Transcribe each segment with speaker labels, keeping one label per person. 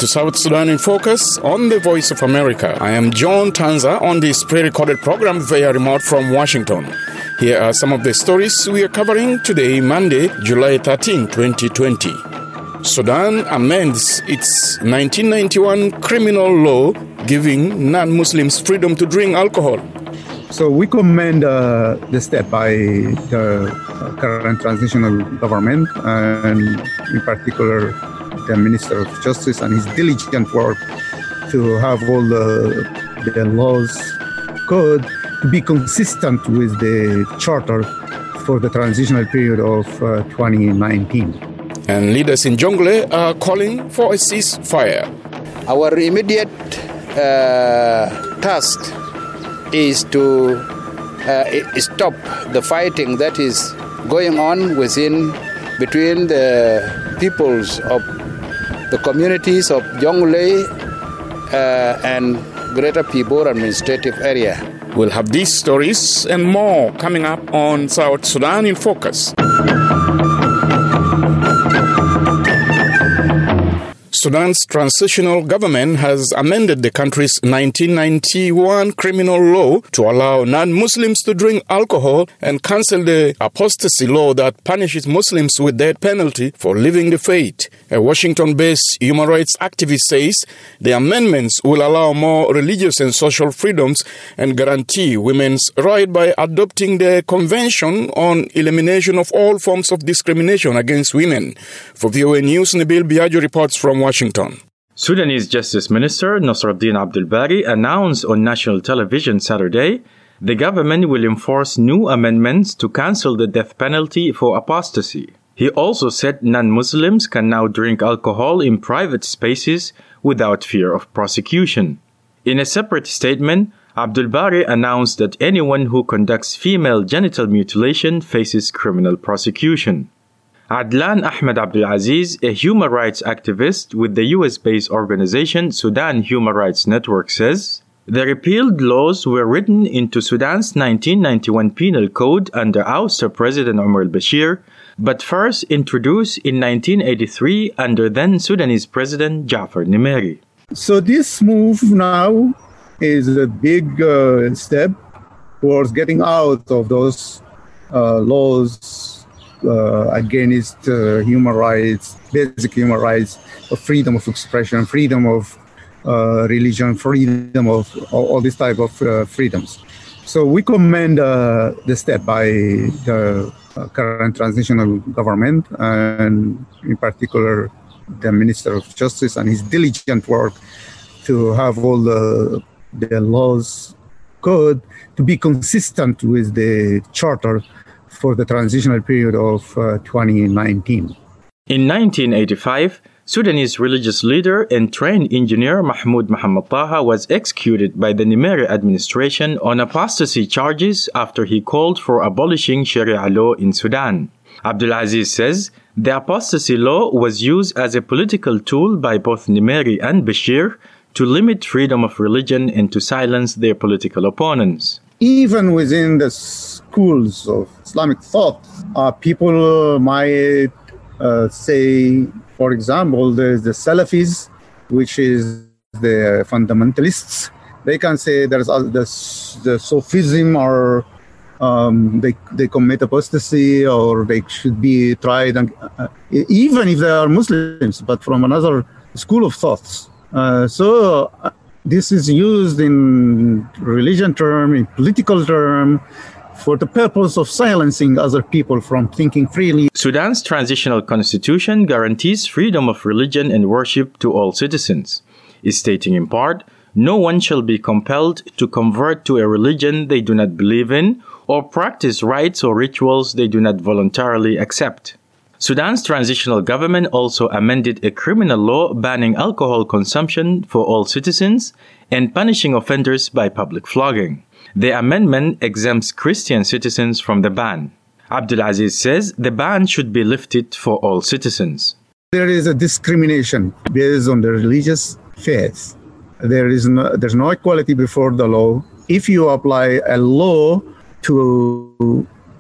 Speaker 1: South Sudan in Focus on the Voice of America. I am John Tanza on this pre-recorded program via remote from Washington. Here are some of the stories we are covering today, Monday, July 13, 2020. Sudan amends its 1991 criminal law giving non-Muslims freedom to drink alcohol.
Speaker 2: So we commend the step by the current transitional government, and in particular the Minister of Justice and his diligent work to have all the laws code to be consistent with the charter for the transitional period of 2019.
Speaker 1: And leaders in Jonglei are calling for a ceasefire.
Speaker 3: Our immediate task is to stop the fighting that is going on between the peoples of the communities of Jonglei and Greater Pibor administrative area.
Speaker 1: We'll have these stories and more coming up on South Sudan in Focus. Sudan's transitional government has amended the country's 1991 criminal law to allow non-Muslims to drink alcohol and cancel the apostasy law that punishes Muslims with death penalty for leaving the faith. A Washington-based human rights activist says the amendments will allow more religious and social freedoms and guarantee women's right by adopting the Convention on Elimination of All Forms of Discrimination Against Women. For VOA News, Nabil Biagio reports from Washington.
Speaker 4: Sudanese Justice Minister Nasruddin Abdul Bari announced on national television Saturday the government will enforce new amendments to cancel the death penalty for apostasy. He also said non-Muslims can now drink alcohol in private spaces without fear of prosecution. In a separate statement, Abdul Bari announced that anyone who conducts female genital mutilation faces criminal prosecution. Adlan Ahmed Abdulaziz, a human rights activist with the US-based organization Sudan Human Rights Network, says, the repealed laws were written into Sudan's 1991 Penal Code under ouster President Omar al-Bashir, but first introduced in 1983 under then Sudanese President Jafar Nimeri.
Speaker 2: So this move now is a big step towards getting out of those laws against human rights, basic human rights, of freedom of expression, freedom of religion, freedom of all these type of freedoms. So we commend the step by the current transitional government, and in particular the Minister of Justice and his diligent work to have all the laws code to be consistent with the charter for the transitional period of 2019.
Speaker 4: In 1985, Sudanese religious leader and trained engineer Mahmoud Muhammad Taha was executed by the Nimeri administration on apostasy charges after he called for abolishing Sharia law in Sudan. Abdulaziz says the apostasy law was used as a political tool by both Nimeri and Bashir to limit freedom of religion and to silence their political opponents.
Speaker 2: Even within the schools of Islamic thought, people might say, for example, there's the Salafis, which is the fundamentalists. They can say there's the Sufism, or they commit apostasy, or they should be tried, even if they are Muslims, but from another school of thoughts. So this is used in religion term, in political term, for the purpose of silencing other people from thinking freely.
Speaker 4: Sudan's transitional constitution guarantees freedom of religion and worship to all citizens, stating in part, no one shall be compelled to convert to a religion they do not believe in or practice rites or rituals they do not voluntarily accept. Sudan's transitional government also amended a criminal law banning alcohol consumption for all citizens and punishing offenders by public flogging. The amendment exempts Christian citizens from the ban. Abdulaziz says the ban should be lifted for all citizens.
Speaker 2: There is a discrimination based on the religious faith. There's no equality before the law. If you apply a law to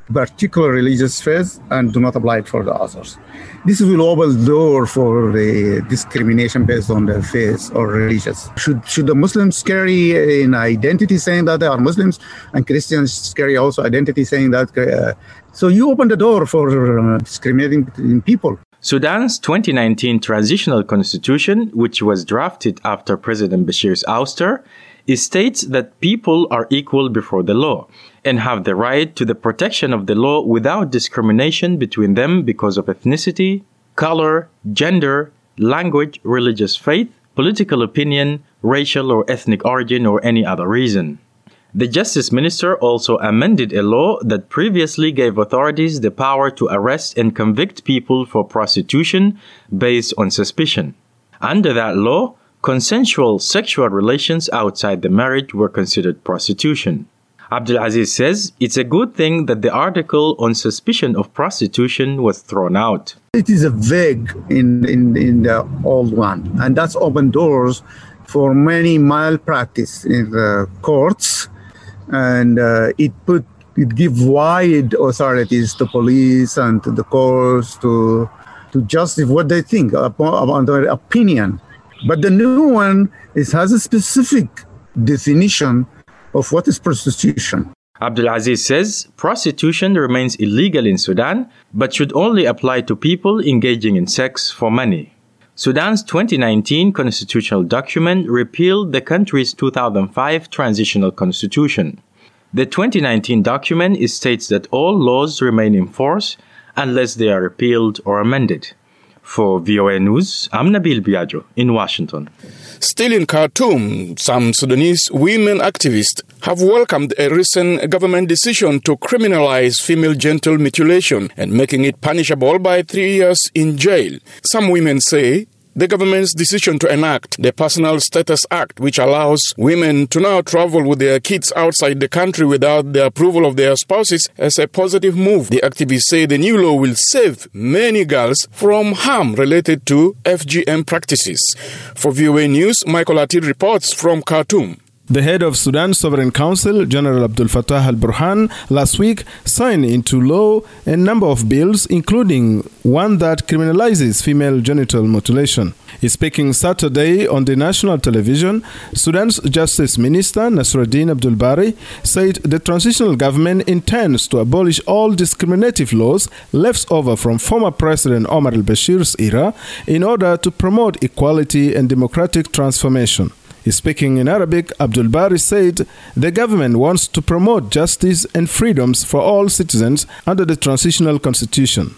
Speaker 2: particular religious faith and do not apply it for the others. This will open the door for the discrimination based on their faith or religious. Should the Muslims carry an identity saying that they are Muslims, and Christians carry also identity saying that? So you open the door for discriminating between people.
Speaker 4: Sudan's 2019 transitional constitution, which was drafted after President Bashir's ouster, states that people are equal before the law and have the right to the protection of the law without discrimination between them because of ethnicity, color, gender, language, religious faith, political opinion, racial or ethnic origin, or any other reason. The Justice Minister also amended a law that previously gave authorities the power to arrest and convict people for prostitution based on suspicion. Under that law, consensual sexual relations outside the marriage were considered prostitution. Abdulaziz says it's a good thing that the article on suspicion of prostitution was thrown out.
Speaker 2: It is a vague in the old one, and that's opened doors for many malpractice in the courts, and it give wide authorities to police and to the courts to justify what they think about their opinion. But the new one has a specific definition of what is prostitution.
Speaker 4: Abdulaziz says prostitution remains illegal in Sudan, but should only apply to people engaging in sex for money. Sudan's 2019 constitutional document repealed the country's 2005 transitional constitution. The 2019 document states that all laws remain in force unless they are repealed or amended. For VOA News, I'm Nabil Biagio in Washington.
Speaker 1: Still in Khartoum, some Sudanese women activists have welcomed a recent government decision to criminalize female genital mutilation and making it punishable by 3 years in jail. Some women say the government's decision to enact the Personal Status Act, which allows women to now travel with their kids outside the country without the approval of their spouses, is a positive move. The activists say the new law will save many girls from harm related to FGM practices. For VOA News, Michael Atid reports from Khartoum.
Speaker 5: The head of Sudan Sovereign Council, General Abdel Fattah al-Burhan, last week signed into law a number of bills, including one that criminalizes female genital mutilation. Speaking Saturday on the national television, Sudan's Justice Minister, Nasruddin Abdul Bari, said the transitional government intends to abolish all discriminative laws left over from former President Omar al-Bashir's era in order to promote equality and democratic transformation. Speaking in Arabic, Abdul Bari said the government wants to promote justice and freedoms for all citizens under the transitional constitution.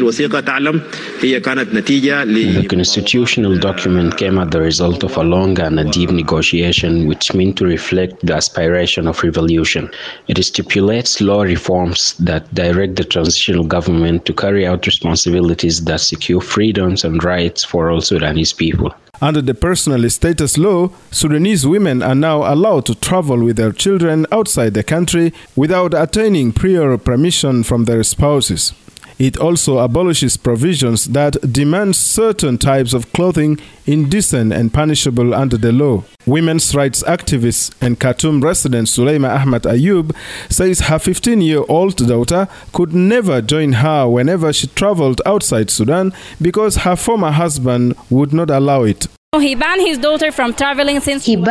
Speaker 6: The constitutional document came as the result of a long and a deep negotiation which meant to reflect the aspiration of revolution. It stipulates law reforms that direct the transitional government to carry out responsibilities that secure freedoms and rights for all Sudanese people.
Speaker 5: Under the Personal Status Law, Sudanese women are now allowed to travel with their children outside the country without attaining prior permission from their spouses. It also abolishes provisions that demand certain types of clothing indecent and punishable under the law. Women's rights activist and Khartoum resident Suleima Ahmad Ayub says her 15-year-old daughter could never join her whenever she traveled outside Sudan because her former husband would not allow it.
Speaker 7: He banned his daughter from traveling since
Speaker 8: she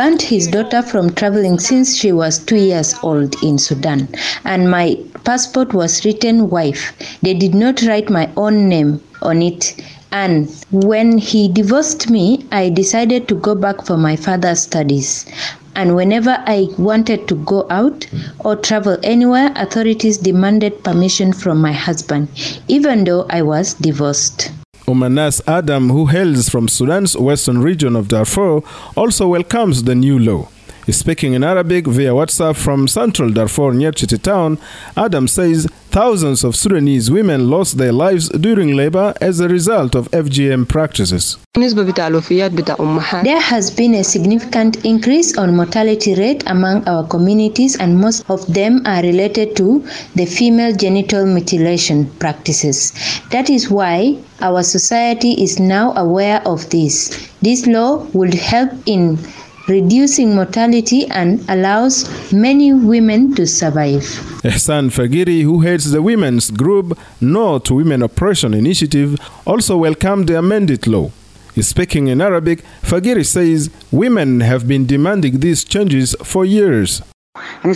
Speaker 8: was 2 years old in Sudan, and my passport was written wife. They did not write my own name on it. And when he divorced me, I decided to go back for my further studies. And whenever I wanted to go out or travel anywhere, authorities demanded permission from my husband, even though I was divorced.
Speaker 5: Umanas Adam, who hails from Sudan's western region of Darfur, also welcomes the new law. Speaking in Arabic via WhatsApp from central Darfur near Chiti town, Adam says thousands of Sudanese women lost their lives during labor as a result of FGM practices.
Speaker 8: There has been a significant increase on mortality rate among our communities, and most of them are related to the female genital mutilation practices. That is why our society is now aware of this. This law would help in reducing mortality and allows many women to survive.
Speaker 5: Ehsan Fagiri, who heads the women's group No to Women Oppression Initiative, also welcomed the amended law. Speaking in Arabic, Fagiri says women have been demanding these changes for years.
Speaker 9: We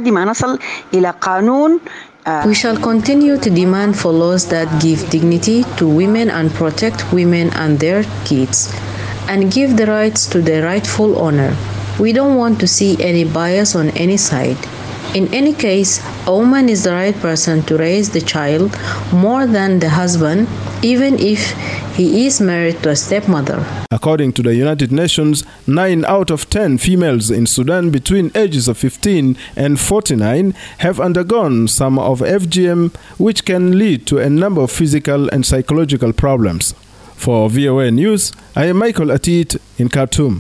Speaker 10: shall continue to demand for laws that give dignity to women and protect women and their kids, and give the rights to their rightful owner. We don't want to see any bias on any side. In any case, a woman is the right person to raise the child more than the husband, even if he is married to a stepmother.
Speaker 5: According to the United Nations, 9 out of 10 females in Sudan between ages of 15 and 49 have undergone some of FGM, which can lead to a number of physical and psychological problems. For VOA News, I am Michael Atit in Khartoum.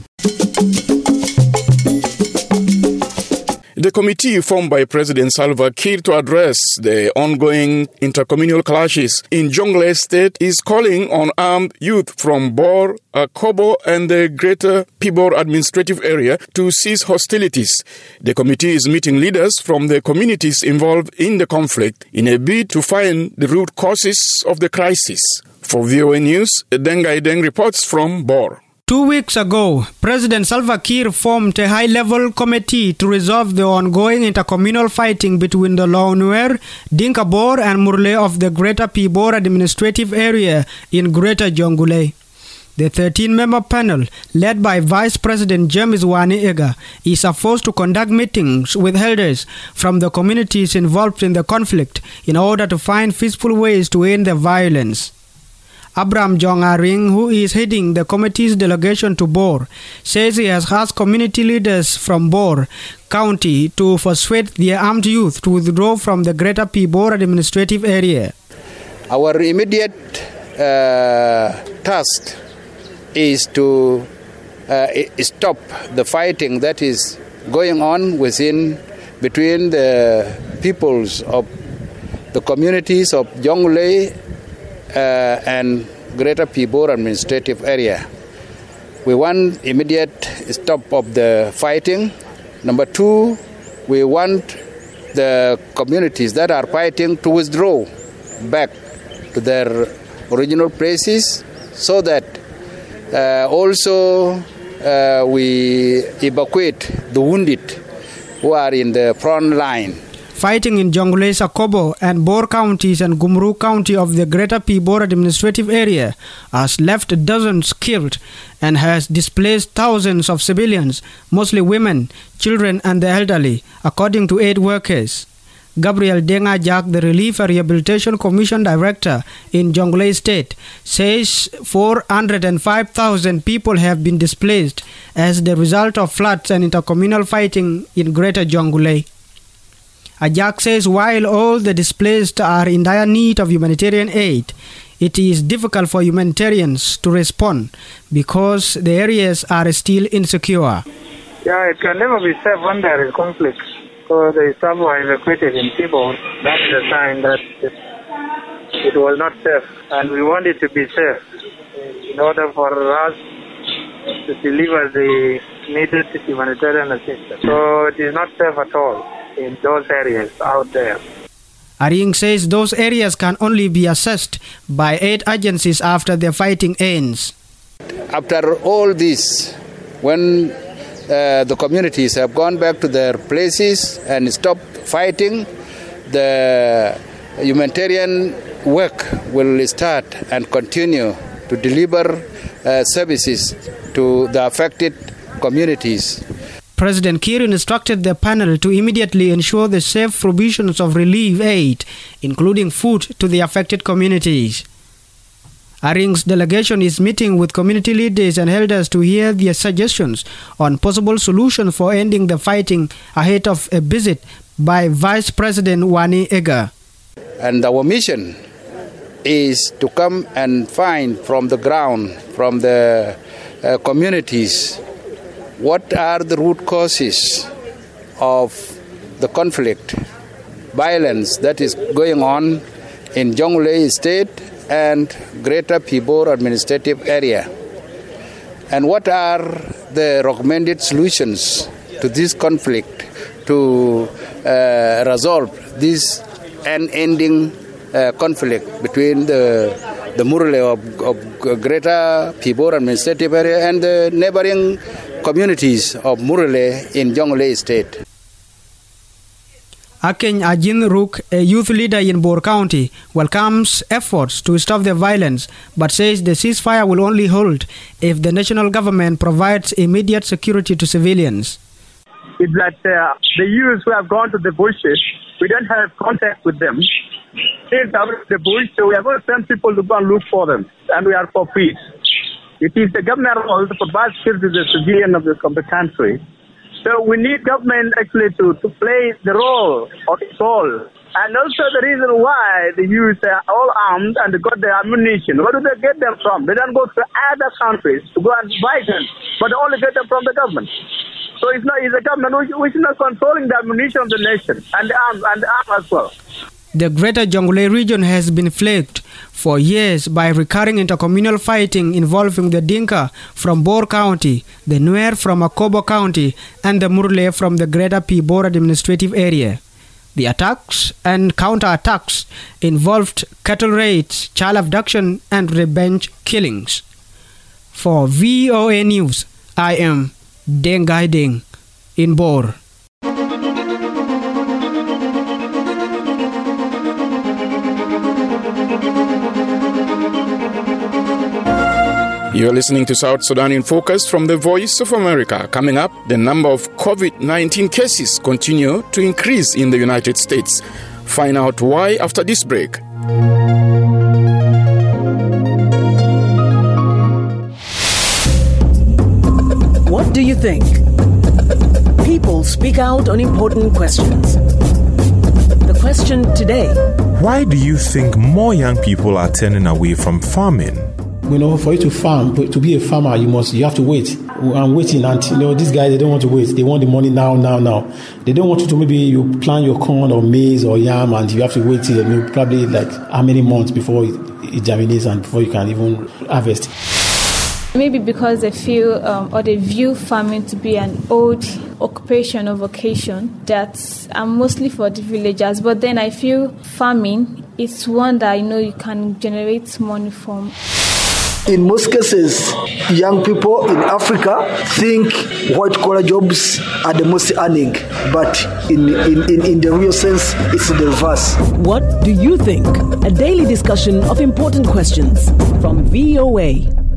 Speaker 1: The committee formed by President Salva Kiir to address the ongoing intercommunal clashes in Jonglei State is calling on armed youth from Bor, Akobo and the Greater Pibor administrative area to cease hostilities. The committee is meeting leaders from the communities involved in the conflict in a bid to find the root causes of the crisis. For VOA News, Dengai Deng reports from Bor.
Speaker 11: 2 weeks ago, President Salva Kiir formed a high-level committee to resolve the ongoing intercommunal fighting between the Launuer, Dinka Bor and Murle of the Greater Pibor administrative area in Greater Jonglei. The 13-member panel, led by Vice President James Wani Ega, is supposed to conduct meetings with elders from the communities involved in the conflict in order to find peaceful ways to end the violence. Abraham Jong Aring, who is heading the committee's delegation to Bor, says he has asked community leaders from Bor County to persuade the armed youth to withdraw from the Greater Pibor administrative area.
Speaker 3: Our immediate task is to stop the fighting that is going on between the peoples of the communities of Jonglei and Greater Pibor administrative area. We want immediate stop of the fighting. Number 2, we want the communities that are fighting to withdraw back to their original places so that also we evacuate the wounded who are in the front line.
Speaker 11: Fighting in Jonglei, Akobo and Bor counties and Gumru County of the Greater Pibor administrative area has left dozens killed and has displaced thousands of civilians, mostly women, children and the elderly, according to aid workers. Gabriel Denga Jack, the Relief and Rehabilitation Commission Director in Jonglei State, says 405,000 people have been displaced as the result of floods and intercommunal fighting in Greater Jonglei. Ajak says while all the displaced are in dire need of humanitarian aid, it is difficult for humanitarians to respond because the areas are still insecure.
Speaker 12: Yeah, it can never be safe when there is conflict. So the staff were evacuated in Pibor. That's the sign that it was not safe. And we want it to be safe in order for us to deliver the needed humanitarian assistance. So it is not safe at all in those areas out there.
Speaker 11: Aring says those areas can only be assessed by aid agencies after the fighting ends.
Speaker 3: After all this, when the communities have gone back to their places and stopped fighting, the humanitarian work will start and continue to deliver services to the affected communities.
Speaker 11: President Kiir instructed the panel to immediately ensure the safe provisions of relief aid, including food, to the affected communities. Aring's delegation is meeting with community leaders and elders to hear their suggestions on possible solutions for ending the fighting ahead of a visit by Vice President Wani Ega.
Speaker 3: And our mission is to come and find from the ground, from the communities, what are the root causes of the conflict, violence that is going on in Jonglei State and Greater Pibor administrative area. And what are the recommended solutions to this conflict to resolve this unending conflict between the Murle of Greater Pibor Administrative Area and the neighboring communities of Murle in Jonglei State.
Speaker 11: Akeny Ajin Rook, a youth leader in Bor County, welcomes efforts to stop the violence, but says the ceasefire will only hold if the national government provides immediate security to civilians.
Speaker 9: It's that the youths who have gone to the bushes, we don't have contact with them. Since out of the bush, so we are going to send people to go and look for them, and we are for peace. It is the government role to provide security to the civilian of the country. So we need government actually to play the role of its role. And also the reason why the youth are all armed and got the ammunition. Where do they get them from? They don't go to other countries to go and buy them, but they only get them from the government. So it's the government which is not controlling the ammunition of the nation and the arm as well.
Speaker 11: The Greater Jonglei region has been plagued for years by recurring intercommunal fighting involving the Dinka from Bor County, the Nuer from Akobo County, and the Murle from the Greater Pibor Administrative Area. The attacks and counterattacks involved cattle raids, child abduction, and revenge killings. For VOA News, I am Dengai Deng in Bor.
Speaker 1: You're listening to South Sudan in Focus from the Voice of America. Coming up, the number of COVID-19 cases continue to increase in the United States. Find out why after this break.
Speaker 13: What do you think? People speak out on important questions. The question today:
Speaker 14: why do you think more young people are turning away from farming?
Speaker 15: For you to farm, to be a farmer, you have to wait. I'm waiting until, these guys, they don't want to wait. They want the money now. They don't want you to, maybe you plant your corn or maize or yam and you have to wait till probably like how many months before it germinates and before you can even harvest.
Speaker 16: Maybe because they feel or they view farming to be an old occupation or vocation that are mostly for the villagers. But then I feel farming is one that you can generate money from.
Speaker 17: In most cases, young people in Africa think white-collar jobs are the most earning, but in the real sense, it's the reverse.
Speaker 13: What do you think? A daily discussion of important questions from VOA.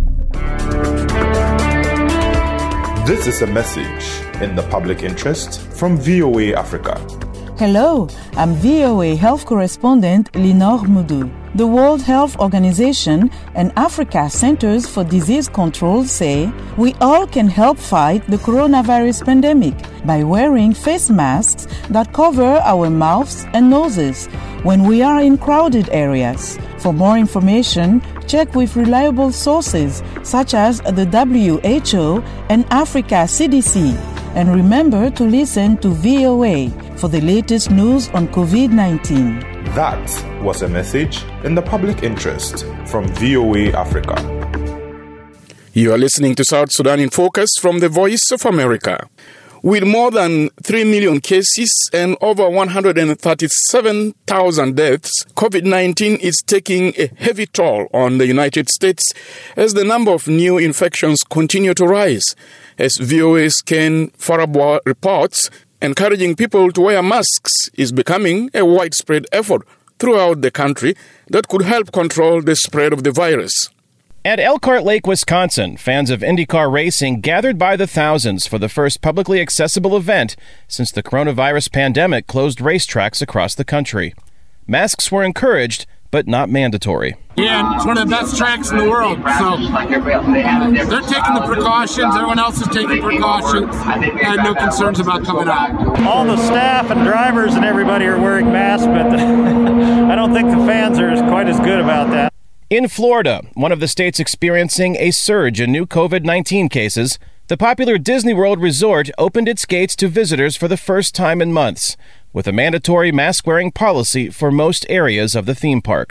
Speaker 14: This is a message in the public interest from VOA Africa.
Speaker 18: Hello, I'm VOA Health Correspondent Linor Mudu. The World Health Organization and Africa Centers for Disease Control say we all can help fight the coronavirus pandemic by wearing face masks that cover our mouths and noses when we are in crowded areas. For more information, check with reliable sources such as the WHO and Africa CDC. And remember to listen to VOA for the latest news on COVID-19.
Speaker 14: That was a message in the public interest from VOA Africa.
Speaker 1: You are listening to South Sudan in Focus from the Voice of America. With more than 3 million cases and over 137,000 deaths, COVID-19 is taking a heavy toll on the United States as the number of new infections continue to rise. As VOA's Ken Farabwa reports, encouraging people to wear masks is becoming a widespread effort throughout the country that could help control the spread of the virus.
Speaker 19: At Elkhart Lake, Wisconsin, fans of IndyCar racing gathered by the thousands for the first publicly accessible event since the coronavirus pandemic closed racetracks across the country. Masks were encouraged, but not mandatory.
Speaker 20: Yeah, it's one of the best tracks in the world, so they're taking the precautions, everyone else is taking precautions, and no concerns about coming out.
Speaker 21: All the staff and drivers and everybody are wearing masks, but I don't think the fans are quite as good about that.
Speaker 19: In Florida, one of the states experiencing a surge in new COVID-19 cases, the popular Disney World Resort opened its gates to visitors for the first time in months, with a mandatory mask-wearing policy for most areas of the theme parks.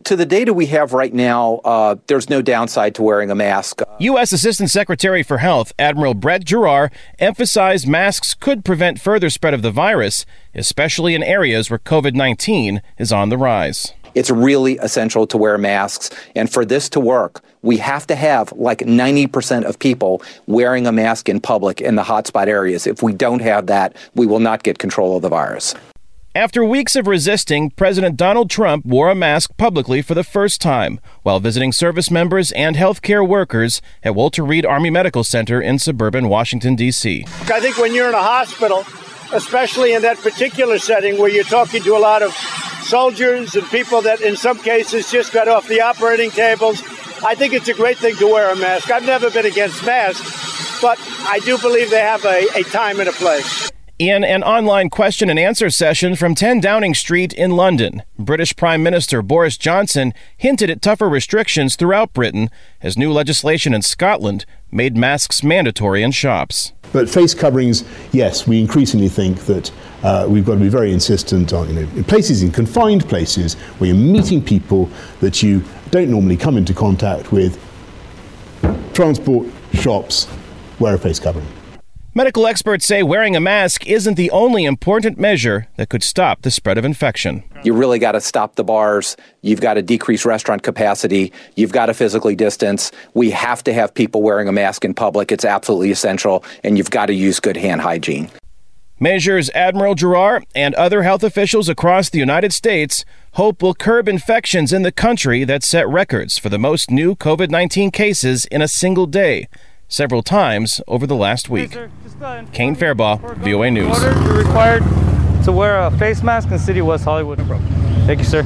Speaker 2: To the data we have right now, there's no downside to wearing a mask.
Speaker 19: U.S. Assistant Secretary for Health Admiral Brett Giroir emphasized masks could prevent further spread of the virus, especially in areas where COVID-19 is on the rise.
Speaker 2: It's really essential to wear masks. And for this to work, we have to have like 90% of people wearing a mask in public in the hotspot areas. If we don't have that, we will not get control of the virus.
Speaker 19: After weeks of resisting, President Donald Trump wore a mask publicly for the first time while visiting service members and healthcare workers at Walter Reed Army Medical Center in suburban Washington, D.C.
Speaker 22: I think when you're in a hospital, especially in that particular setting where you're talking to a lot of soldiers and people that in some cases just got off the operating tables, I think it's a great thing to wear a mask. I've never been against masks, but I do believe they have a time and a place.
Speaker 19: In an online question and answer session from 10 Downing Street in London, British Prime Minister Boris Johnson hinted at tougher restrictions throughout Britain as new legislation in Scotland made masks mandatory in shops.
Speaker 23: But face coverings, yes, we increasingly think that we've got to be very insistent on, in places, in confined places, where you're meeting people that you don't normally come into contact with, transport, shops, wear a face covering.
Speaker 19: Medical experts say wearing a mask isn't the only important measure that could stop the spread of infection.
Speaker 2: You really got to stop the bars. You've got to decrease restaurant capacity. You've got to physically distance. We have to have people wearing a mask in public. It's absolutely essential. And you've got to use good hand hygiene.
Speaker 19: Measures Admiral Giroir and other health officials across the United States hope will curb infections in the country that set records for the most new COVID-19 cases in a single day, several times over the last week. Kane Fairbaugh, VOA News.
Speaker 24: You're required to wear a face mask in the city of West Hollywood. Thank you, sir.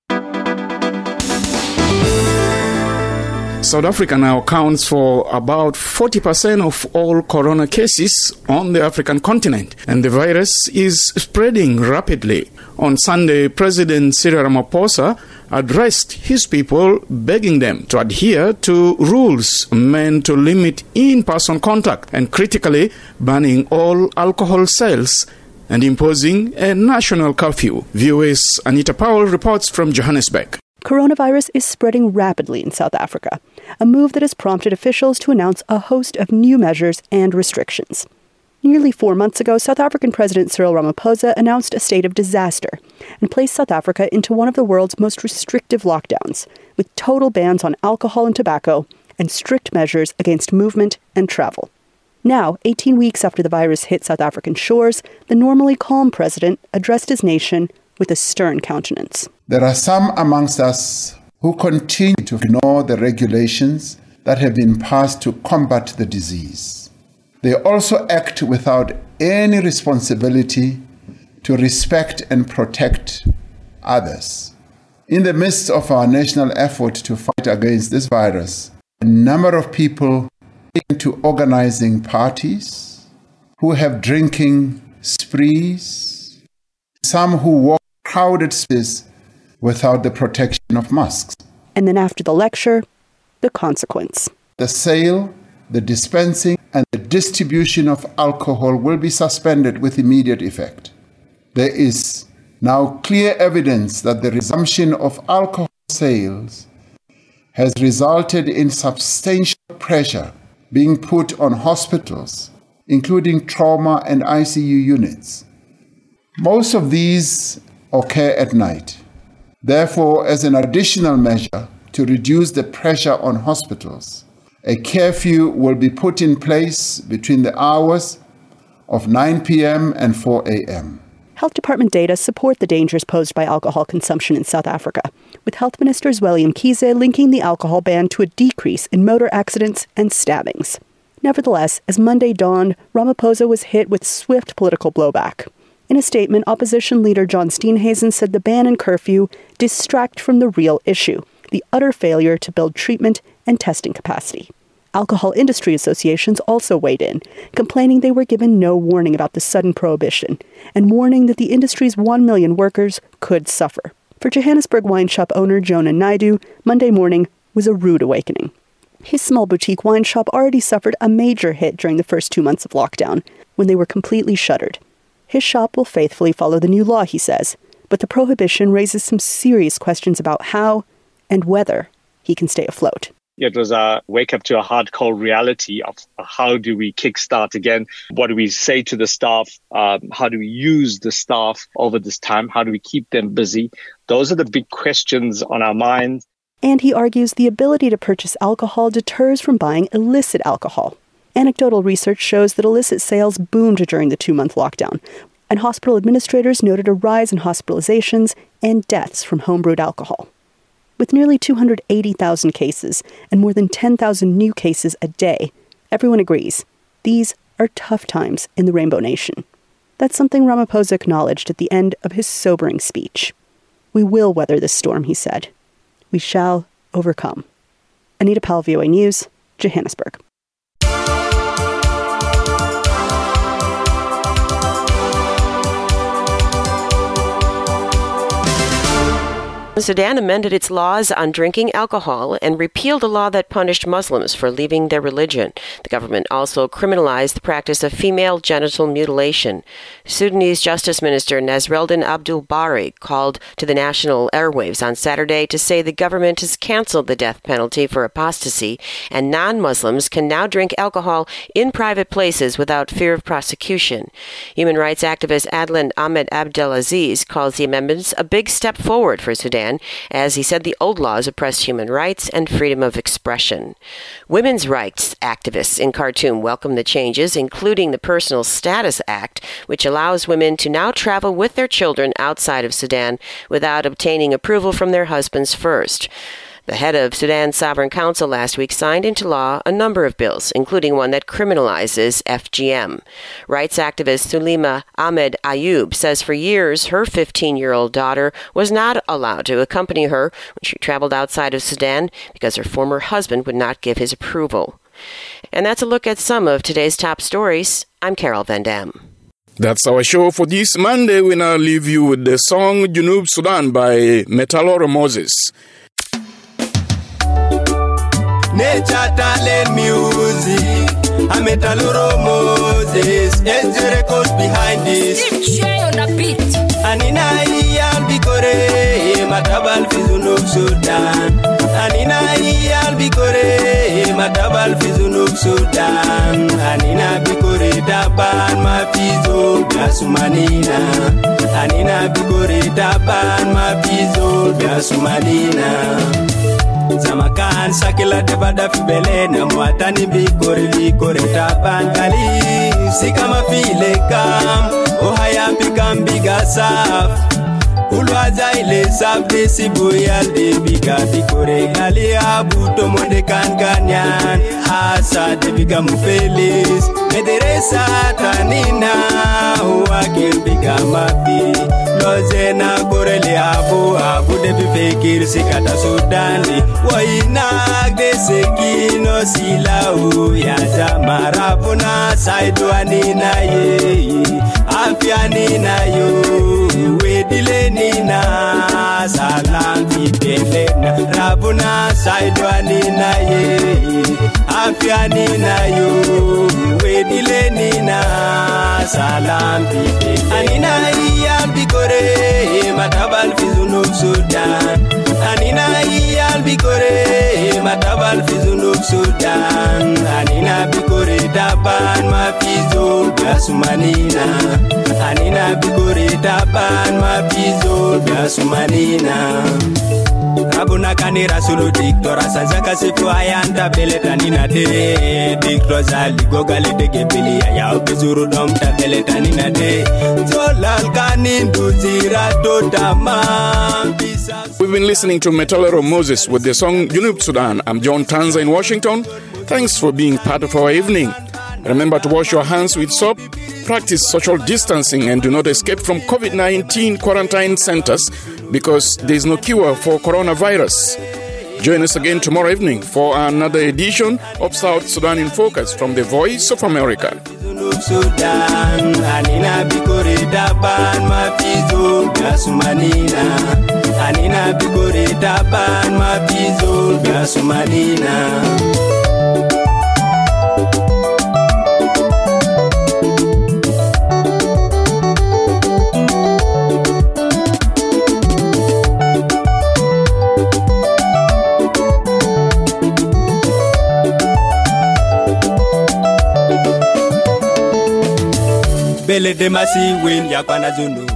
Speaker 1: South Africa now accounts for about 40% of all corona cases on the African continent, and the virus is spreading rapidly. On Sunday, President Cyril Ramaphosa addressed his people, begging them to adhere to rules meant to limit in-person contact and critically banning all alcohol sales and imposing a national curfew. VOA's Anita Powell reports from Johannesburg.
Speaker 25: Coronavirus is spreading rapidly in South Africa, a move that has prompted officials to announce a host of new measures and restrictions. Nearly 4 months ago, South African President Cyril Ramaphosa announced a state of disaster and placed South Africa into one of the world's most restrictive lockdowns, with total bans on alcohol and tobacco and strict measures against movement and travel. Now, 18 weeks after the virus hit South African shores, the normally calm president addressed his nation with a stern countenance.
Speaker 26: There are some amongst us who continue to ignore the regulations that have been passed to combat the disease. They also act without any responsibility to respect and protect others. In the midst of our national effort to fight against this virus, a number of people into organizing parties, who have drinking sprees, some who walk crowded spaces without the protection of masks.
Speaker 25: And then after the lecture, the consequence.
Speaker 26: The sale, the dispensing, and the distribution of alcohol will be suspended with immediate effect. There is now clear evidence that the resumption of alcohol sales has resulted in substantial pressure being put on hospitals, including trauma and ICU units. Most of these occur at night. Therefore, as an additional measure to reduce the pressure on hospitals, a curfew will be put in place between the hours of 9 p.m. and 4 a.m.
Speaker 25: Health Department data support the dangers posed by alcohol consumption in South Africa, with Health Minister Zweli Mkhize linking the alcohol ban to a decrease in motor accidents and stabbings. Nevertheless, as Monday dawned, Ramaphosa was hit with swift political blowback. In a statement, opposition leader John Steenhuisen said the ban and curfew distract from the real issue, the utter failure to build treatment and testing capacity. Alcohol industry associations also weighed in, complaining they were given no warning about the sudden prohibition, and warning that the industry's 1 million workers could suffer. For Johannesburg wine shop owner Jonah Naidu, Monday morning was a rude awakening. His small boutique wine shop already suffered a major hit during the first 2 months of lockdown, when they were completely shuttered. His shop will faithfully follow the new law, he says, but the prohibition raises some serious questions about how and whether he can stay afloat.
Speaker 4: It was a wake up to a hard, cold reality of how do we kickstart again? What do we say to the staff? How do we use the staff over this time? How do we keep them busy? Those are the big questions on our minds.
Speaker 25: And he argues the ability to purchase alcohol deters from buying illicit alcohol. Anecdotal research shows that illicit sales boomed during the 2-month lockdown, and hospital administrators noted a rise in hospitalizations and deaths from homebrewed alcohol. With nearly 280,000 cases and more than 10,000 new cases a day, everyone agrees these are tough times in the Rainbow Nation. That's something Ramaphosa acknowledged at the end of his sobering speech. We will weather this storm, he said. We shall overcome. Anita Powell, VOA News, Johannesburg.
Speaker 5: Sudan amended its laws on drinking alcohol and repealed a law that punished Muslims for leaving their religion. The government also criminalized the practice of female genital mutilation. Sudanese Justice Minister Nasreddin Abdul Bari called to the national airwaves on Saturday to say the government has canceled the death penalty for apostasy, and non-Muslims can now drink alcohol in private places without fear of prosecution. Human rights activist Adlan Ahmed Abdelaziz calls the amendments a big step forward for Sudan, as he said the old laws oppressed human rights and freedom of expression. Women's rights activists in Khartoum welcome the changes, including the Personal Status Act, which allows women to now travel with their children outside of Sudan without obtaining approval from their husbands first. The head of Sudan's Sovereign Council last week signed into law a number of bills, including one that criminalizes FGM. Rights activist Sulima Ahmed Ayub says for years her 15-year-old daughter was not allowed to accompany her when she traveled outside of Sudan because her former husband would not give his approval. And that's a look at some of today's top stories. I'm Carol Van Dam.
Speaker 1: That's our show for this Monday. We now leave you with the song Junub Sudan by Metalora Moses.
Speaker 6: Nature talent music, I'm Metalora Moses, and the record behind this. Steve J on the beat. Anina iyal bikore, matabal fi Junub Sudan. Anina iyal bikore, matabal fi Junub Sudan. Anina bikore taban mafizo biasumanina. Anina bikore taban mafizo biasumanina. Zamakan sakila debada fibele na mwatani bikore taban kali sikama file kam ohaya pikam bigasaf ulwaza ile sabde sibuyal de biga bikore kali abuto monde kanganyan hasa de biga mufelis mederesa tanina huake biga mafi lozena korele abu de bifekir sikata sudani waina desekino silau ya jamarabuna saidwani na ye afiani na yo wedile nina salam fidelena rabuna saidwani na ye afiani na yo wedile nina salam fidelena anina iyal bikore matabal fi Junub Sudan anina iyal bikore matabal fi Junub Sudan anina bikore taban mafizo biasumanina anina bikore taban mafizo biasumanina Abuna kanira sulu diktora sanzaka sifu ayanta beletanina de diktor zali gogali de gebili ya obizuru dom ta beletanina de zolal kanindu zirato tamam.
Speaker 1: We've been listening to Metalora Moses with the song Junub Sudan. I'm John Tanza in Washington. Thanks for being part of our evening. Remember to wash your hands with soap, practice social distancing, and do not escape from COVID-19 quarantine centers because there is no cure for coronavirus. Join us again tomorrow evening for another edition of South Sudan in Focus from the Voice of America.
Speaker 6: Sudan, anina bikore taban mafizo biasumanina. Anina bikore taban mafizo biasumanina. bele de masi win ya kwana zunu